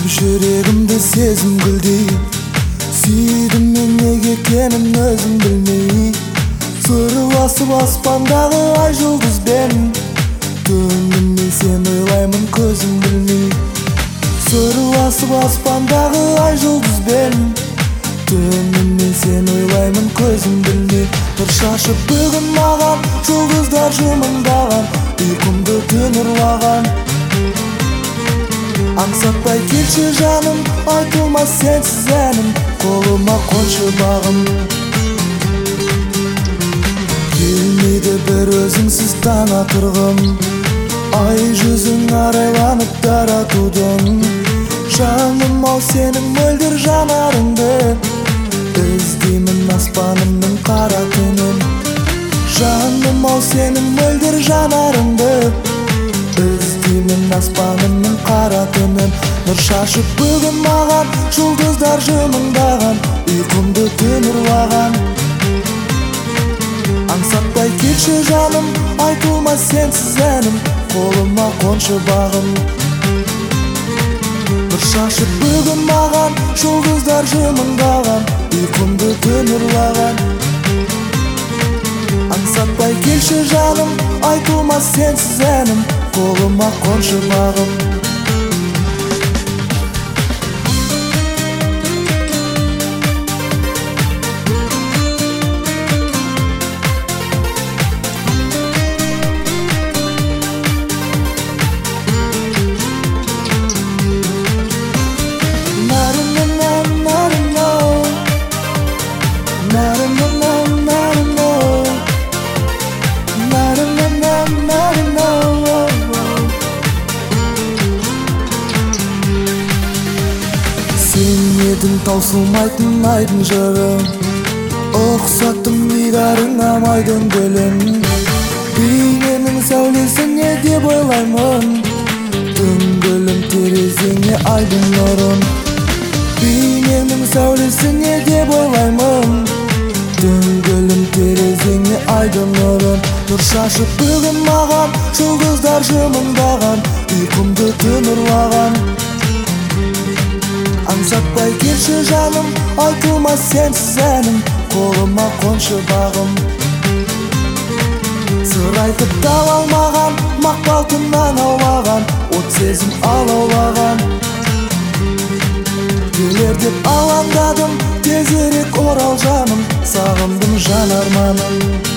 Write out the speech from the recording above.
жүрегімді сезім гүлдей сүйдім мен неге екенін өзім білмей. Сырласып аспандағы ай жұлдызбен, түнімен сен ойлаймын көзім білмей. Сырласып аспандағы ай жұлдызбен, түнімен сен ойлаймын көзім білмей. Нұр шашып бүгін маған жұлдыздар жымыңдаған, ұйқымды түн ұрлаған. Аңсатпай келші жаным, айтылмас сенсіз әнім, қолыма қоншы бағым. Келмейді бір өзіңсіз таңа тұрғым, ай жүзің арайланып таратудың. Жаным ау сенің мөлдір жанарыңды, іздеймін аспанымның қара түнін. Жаным ау сенің мөлдір жанарыңды, іздеймін аспанымның қара түнін. Нұр шашып бүгін маған жұлдыздар жымыңдаған, ұйқымды түн ұрлаған. Аңсатпай келші жаным, айтылмас сенсіз әнім, қолыма қоншы бағым. Нұр шашып бүгін маған жұлдыздар жымыңдаған, ұйқымды түн ұрлаған. Аңсатпай келші жаным, айтылмас сенсіз әнім, қолыма қоншы бағым. Сен едің таусылмайтын айдың жыры, ұқсаттым дидарыңа майдың гүлін. Бейненің сәулесіне деп ойлаймын, түнгілім терезеңе айдың нұрын. Бейненің сәулесіне деп ойлаймын, түнгілім терезеңе айдың нұрын. Нұр шашып бүгін маған жұлдыздар жымыңдаған, ұйқымды түн ұрлаған. Аңсатпай келші жаным, айтылмас сенсіз әнім, қолыма қоншы бағым. Сыр айтып таба алмаған, мақпал түннен аулаған, от сезім алаулаған. Келер деп алаңдадым, тезірек орал жаным, сағындым жан арманым.